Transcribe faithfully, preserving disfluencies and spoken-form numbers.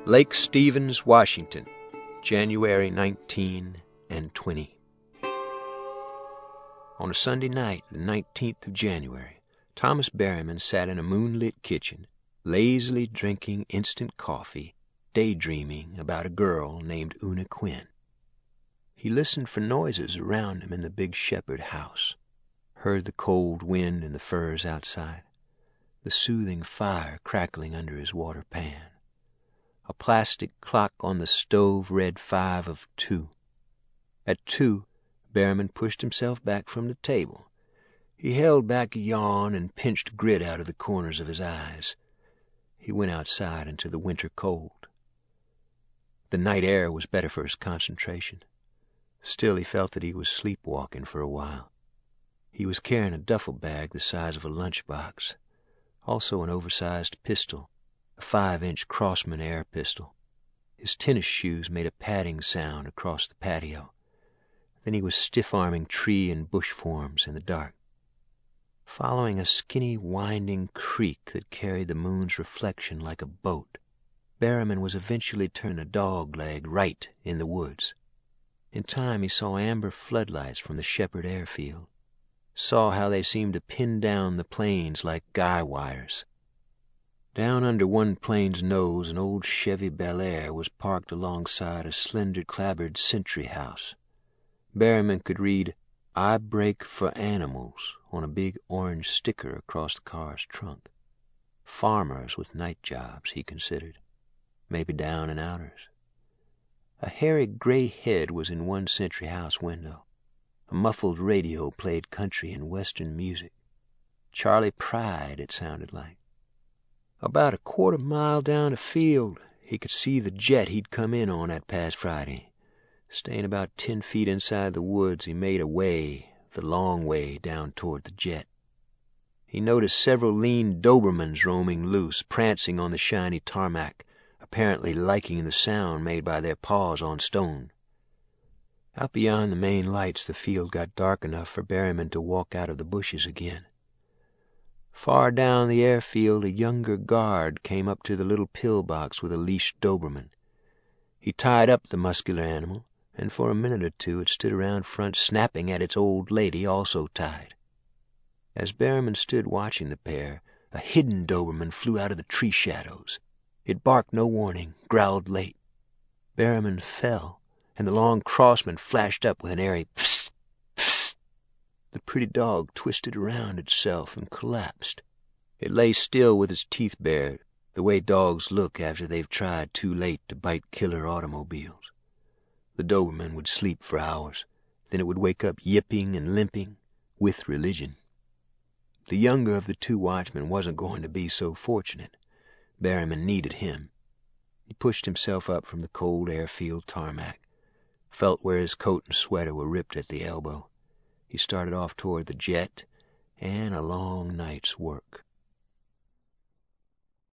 Lake Stevens, Washington, January nineteen and twenty. On a Sunday night, the nineteenth of January, Thomas Berryman sat in a moonlit kitchen, lazily drinking instant coffee, daydreaming about a girl named Una Quinn. He listened for noises around him in the big Shepherd house, heard the cold wind in the firs outside, the soothing fire crackling under his water pan. A plastic clock on the stove read five of two. At two, Berryman pushed himself back from the table. He held back a yawn and pinched grit out of the corners of his eyes. He went outside into the winter cold. The night air was better for his concentration. Still, he felt that he was sleepwalking for a while. He was carrying a duffel bag the size of a lunchbox, also an oversized pistol, a five-inch Crossman air pistol. His tennis shoes made a padding sound across the patio. Then he was stiff-arming tree and bush forms in the dark. Following a skinny, winding creek that carried the moon's reflection like a boat, Berryman was eventually turning a dog-leg right in the woods. In time, he saw amber floodlights from the Shepherd airfield, saw how they seemed to pin down the plains like guy wires. Down under one plane's nose, an old Chevy Bel Air was parked alongside a slender, clapboard sentry house. Berryman could read, "I brake for animals," on a big orange sticker across the car's trunk. Farmers with night jobs, he considered. Maybe down and outers. A hairy gray head was in one sentry house window. A muffled radio played country and western music. Charley Pride, it sounded like. About a quarter mile down the field, he could see the jet he'd come in on that past Friday. Staying about ten feet inside the woods, he made a way, the long way, down toward the jet. He noticed several lean Dobermans roaming loose, prancing on the shiny tarmac, apparently liking the sound made by their paws on stone. Out beyond the main lights, the field got dark enough for Berryman to walk out of the bushes again. Far down the airfield, a younger guard came up to the little pillbox with a leashed Doberman. He tied up the muscular animal, and for a minute or two it stood around front snapping at its old lady, also tied. As Berryman stood watching the pair, a hidden Doberman flew out of the tree shadows. It barked no warning, growled late. Berryman fell, and the long Crossman flashed up with an airy psst, psst. The pretty dog twisted around itself and collapsed. It lay still with its teeth bared, the way dogs look after they've tried too late to bite killer automobiles. The Doberman would sleep for hours, then it would wake up yipping and limping, with religion. The younger of the two watchmen wasn't going to be so fortunate. Berryman needed him. He pushed himself up from the cold airfield tarmac, felt where his coat and sweater were ripped at the elbow. He started off toward the jet and a long night's work.